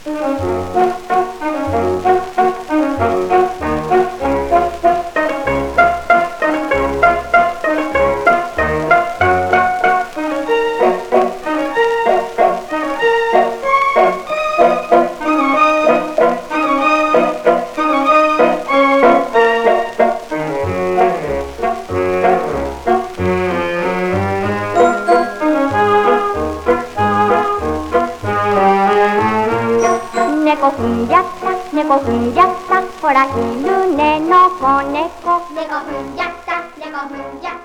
猫踏んじゃった、猫踏んじゃった、ほら犬ねの子猫。猫踏んじゃった、猫踏んじゃった。